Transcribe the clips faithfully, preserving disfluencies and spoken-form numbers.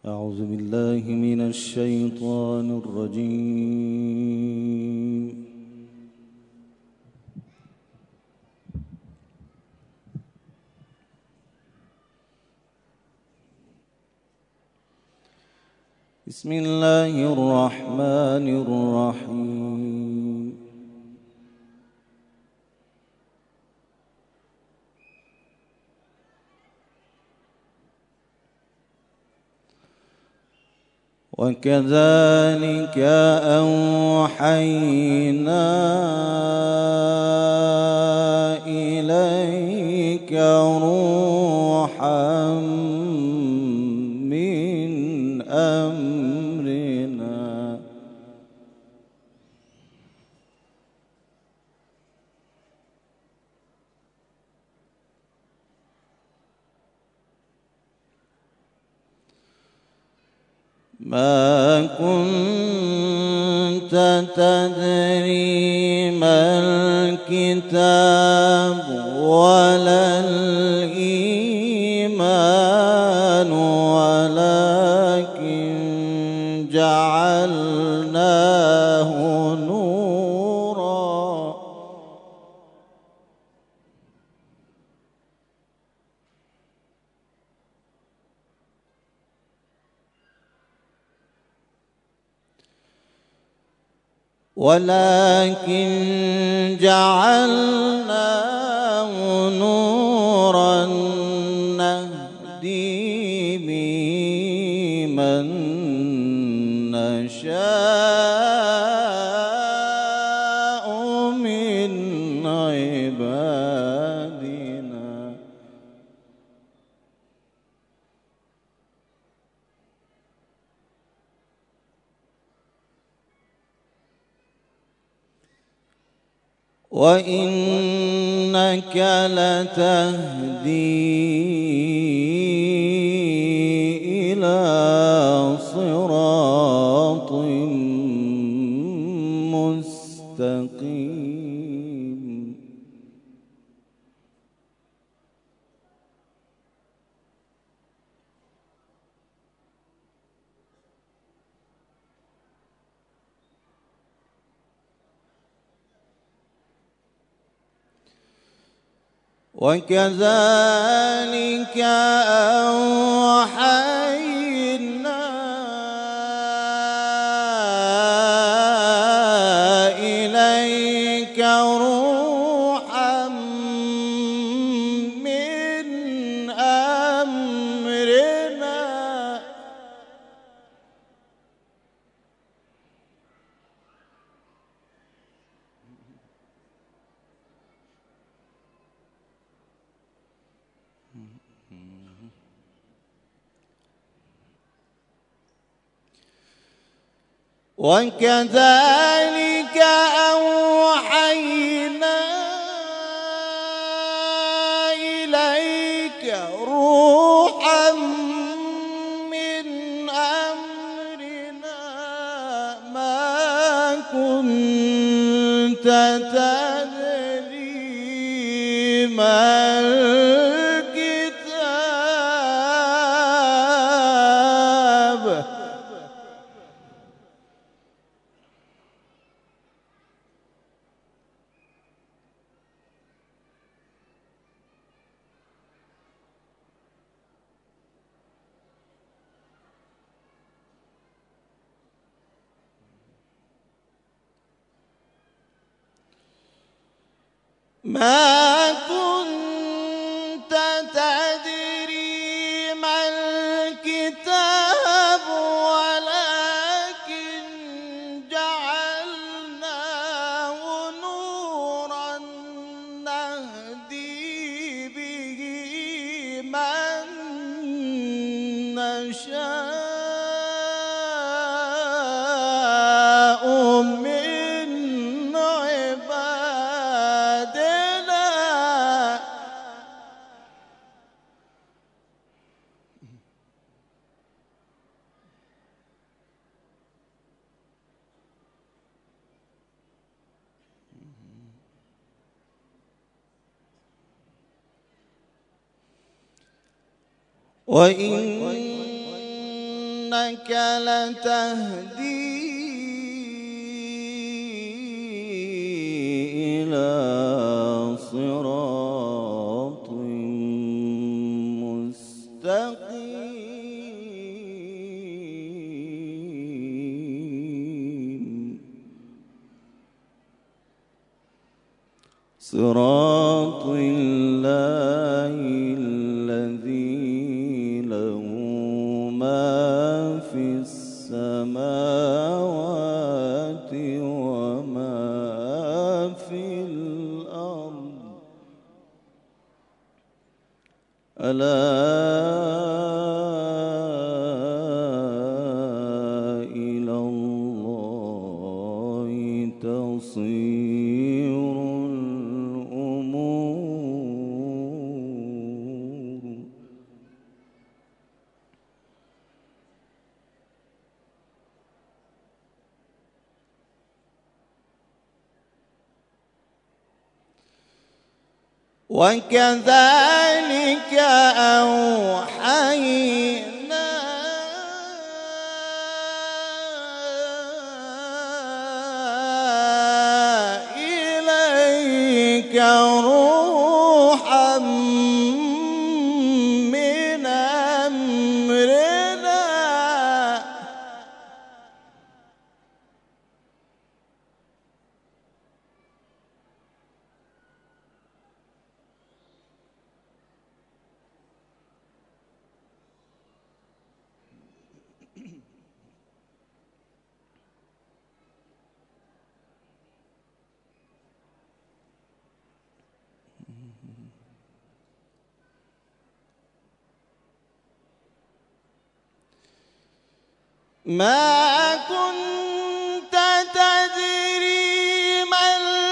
أعوذ بالله من الشيطان الرجيم. بسم الله الرحمن الرحيم. وكذلك أوحينا إليك روحا من أمرنا ما كنت تدري ما الكتاب ولا الإيمان ولكن جعلناه نورا ولكن جعلناه نورا نهدي به من نشاء من عبادنا وإنك لتهدي إلى صراط مستقيم. وكذلك أوحينا إليك روحا من أمرنا وكذلك أوحينا إليك روحا من أمرنا ما كنت تدري ما ما كنت تدري ما الكتاب ولكن جعلناه نورا نهدي به من نشاء من عبادنا وإنك وإنك لتهدي إلى صراط مستقيم صراط الله الذي له ما في السماوات وما في الأرض ألا إلى الله تصير الأمور وكذلك أوحينا إليك روحا من أمرنا ما كنت تدري ما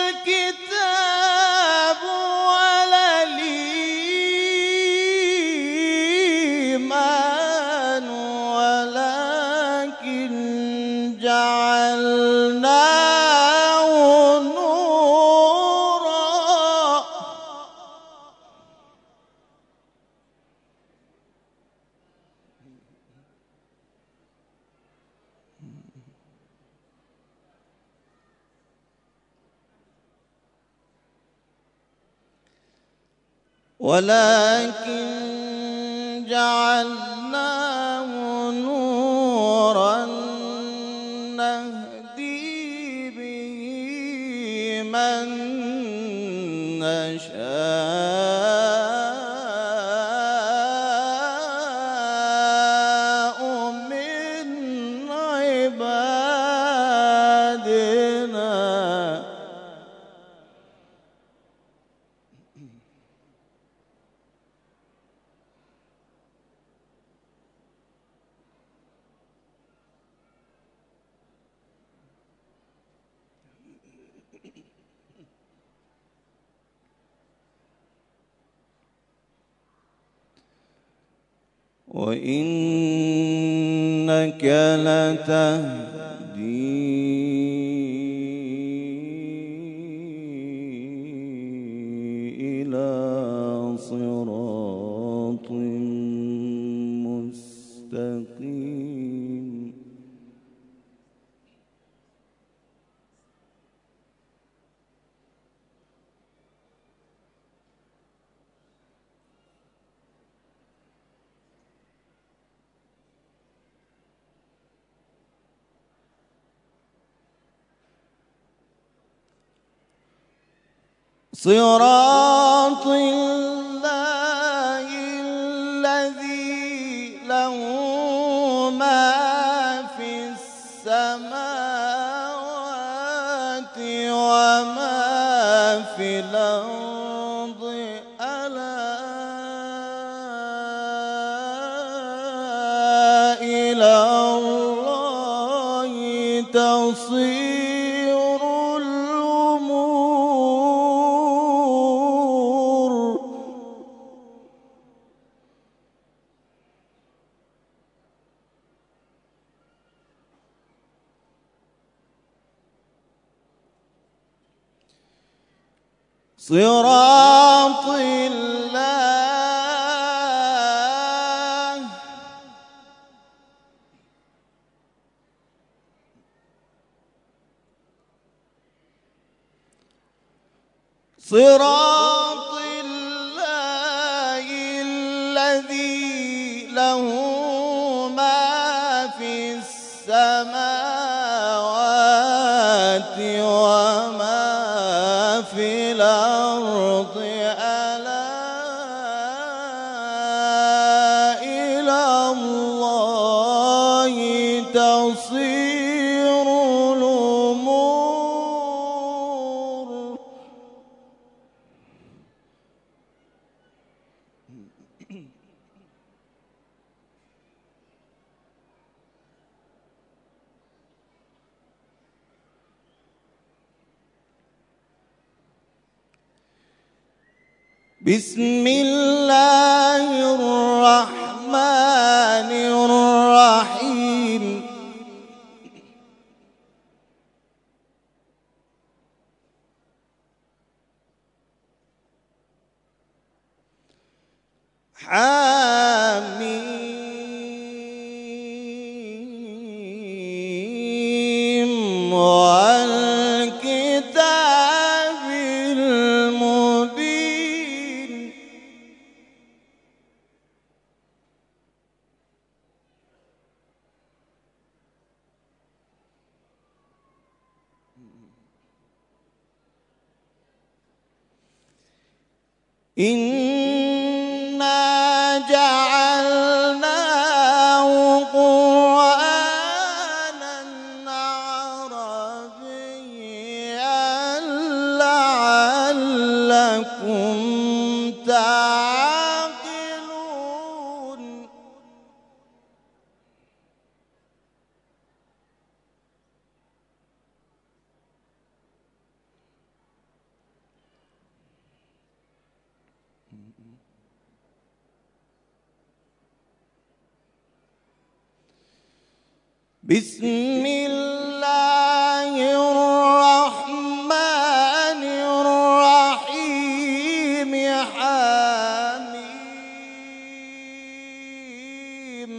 الكتاب ولا الإيمان ولكن جعلناه نورا ولكن جعلناه نورا نهدي به من نشاء من عبادنا وإنك لتهدي إلى صراط مستقيم صراط الله الذي له ما في السماوات وما في الأرض ألا إلى الله تصير الأمور صراط الله صراط الله الذي له ما في السماوات وما في الأرض ألا إلى الله تصير الأمور. بسم الله الرحمن الرحيم. حميم والكتاب المبين. إنا جعلناه قرآنا عربيا لعلكم تعقلون. بسم الله الرحمن الرحيم. حميم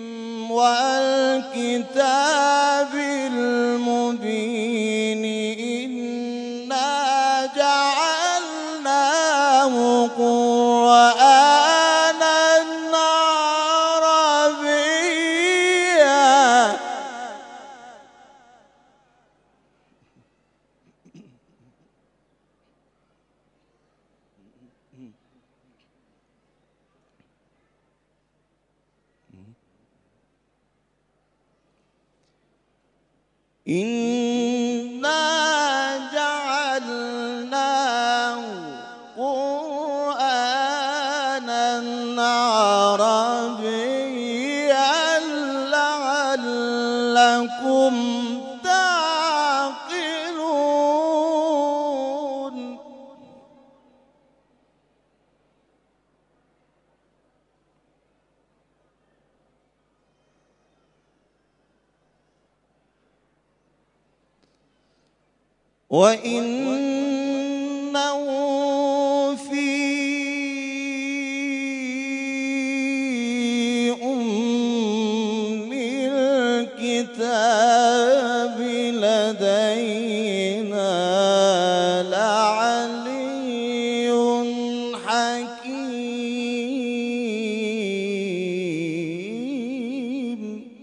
والكتاب المبين. إنا جعلناه قرآنا عربيا إنا جعلناه قرآنا عربيا لعلكم تعقلون. وإنه في أم الكتاب لدينا لعلي حكيم.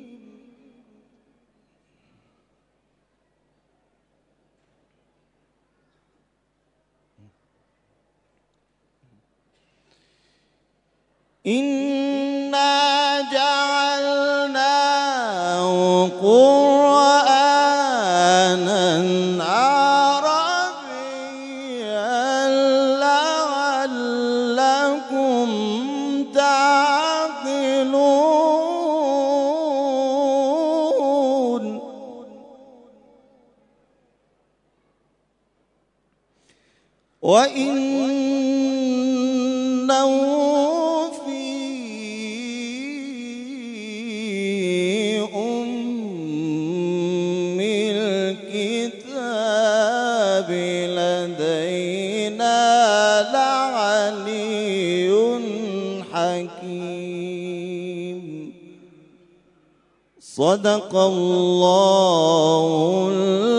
إنا جعلناه قرآنا عربيا لعلكم تعقلون. وإنه في أم الكتاب لدينا لعلي حكيم. صدق الله